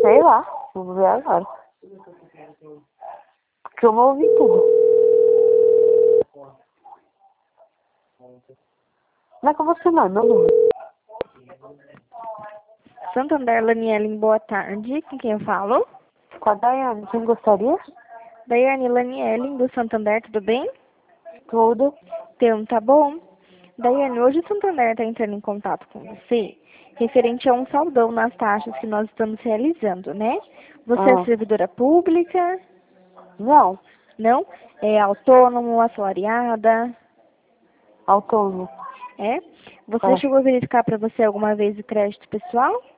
Sei lá, vou ver agora. Porque eu não ouvi tudo. Como é que você manda o número? Santander, Laniele, boa tarde. Com quem eu falo? Com a Daiane, quem gostaria? Daiane Laniele, do Santander, tudo bem? Tudo. Então, tá bom. Daiane, hoje o Santander está entrando em contato com você, referente a um saldão nas taxas que nós estamos realizando, né? Você é Ah, servidora pública? não, Não? É autônomo, assalariada? autônomo. É? Você É. chegou a verificar para você alguma vez o crédito pessoal?